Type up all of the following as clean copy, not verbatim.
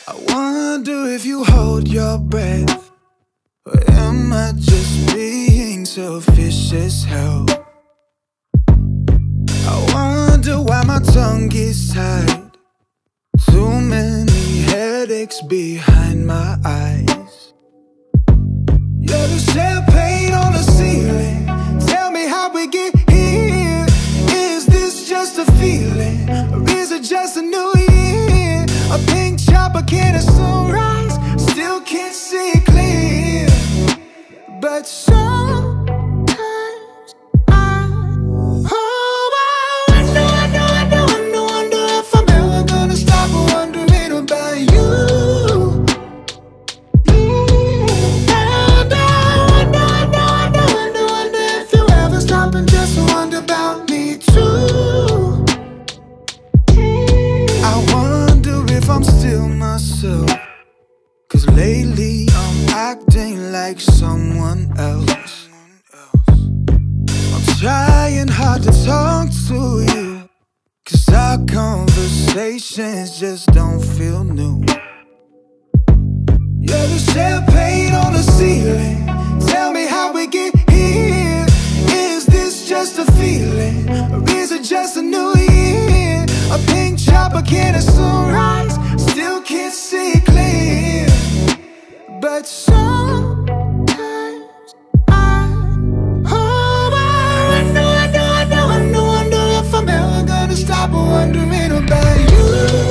I wonder if you hold your breath, or am I just being selfish as hell? I wonder why my tongue gets tied. Too many headaches behind my eyes. Yeah, the champagne on the ceiling. Tell me how we get here. Is this just a feeling, or is it just a new year? A pink chopper, can a sunrise? Still can't see it clear. But sometimes I wonder if I'm ever gonna stop wondering about you. And I wonder if you ever stop and just wonder about me too. I wonder if I'm still myself, 'cause lately I'm acting like someone else. I'm trying hard to talk to you, 'cause our conversations just don't feel new. Yeah, the champagne on the ceiling. Tell me how we get here. Is this just a feeling, or is it just a new year? A pink chopper, can a sunrise? Still can't see it clear. But sometimes I wonder if I'm ever gonna stop wondering about you.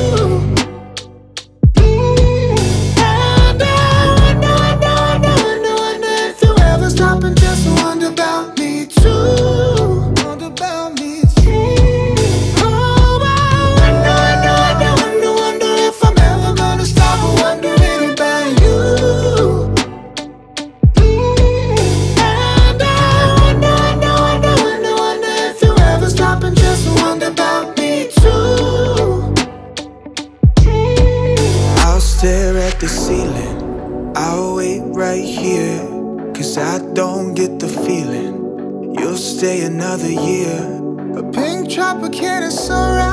And I wonder if you ever stop and just wonder about me too. Wonder about me too. Oh, I wonder if I'm ever gonna stop wondering about you. And I wonder if you ever stop and just wonder about me too. I'll stare at the ceiling, I'll wait right here, 'cause I don't get the feeling you'll stay another year. A pink chopper, can a sunrise?